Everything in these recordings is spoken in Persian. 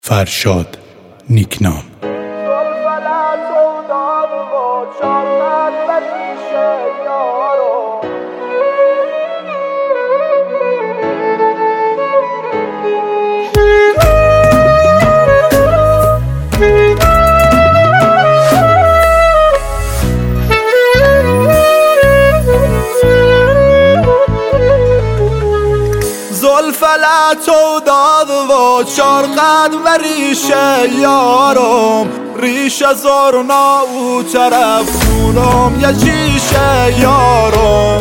فرشاد نیکنام. زلفلت و داد و چارقد و ریشه یارم، ریشه زارنا و طرف دونم یه چیشه یارم،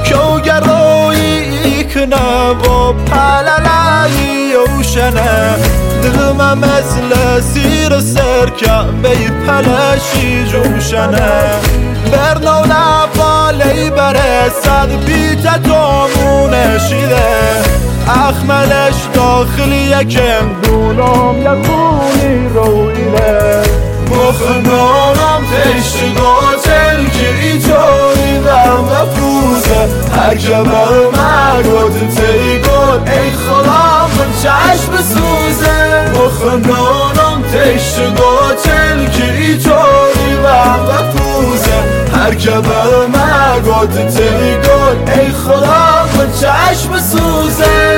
کوگروی کنه و پللایی اوشنه، دلم مثل سیر سرکه بی پلشی جوشنه، برنو نفالی برسد بیت دومونه شیده، اخملش داخلی یکم دونم یک خونی روینه، مخنانم تشتگاه تلکی ایجاری در مفروزه، هر که بر مگود تیگون ای خدا من چشم بسوزه، مخنانم تشتگاه تلکی ایجاری در مفروزه، هر که بر مگود تیگون ای خدا من چشم بسوزه.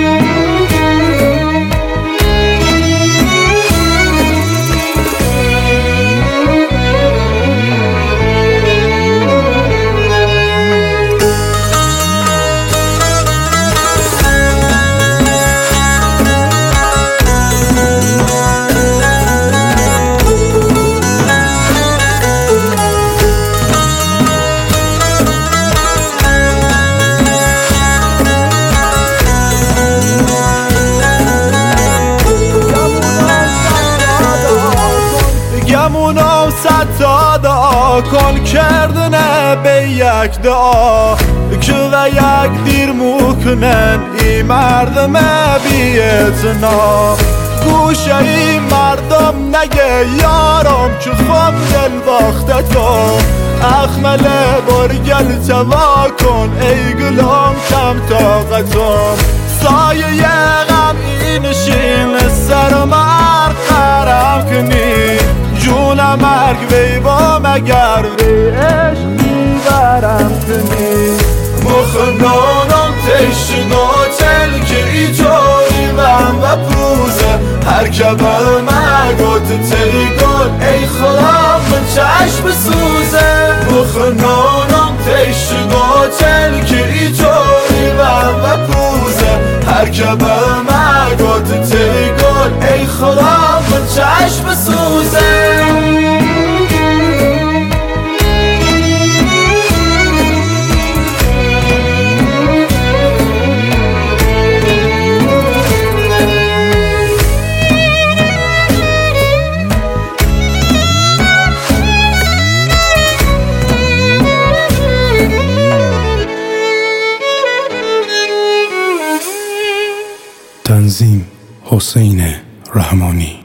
گمونم صد دعا کن کردنه به یک دعا، که و یک دیر مکنن ای مردم بی‌اعتنا، گوشه ای مردم نگه یارم که خم دل باخته تو، اخمل برگل توا کن ای گلام کم طاقتم، سایه غم این شین سر مرد قرم کنی، جون مرگ وی با مگر وی عشق میبرم کنی، مخنانم تشنا تلک ایجاری و پروزه، هر که بر مگود تیگون ای خدا من چشم بسوزه، مخنانم تشنا تلک ایجاری و پروزه، هر که بر مگود تیگون ای خدا من چشم بسوزه. تنظیم حسین رحمانی.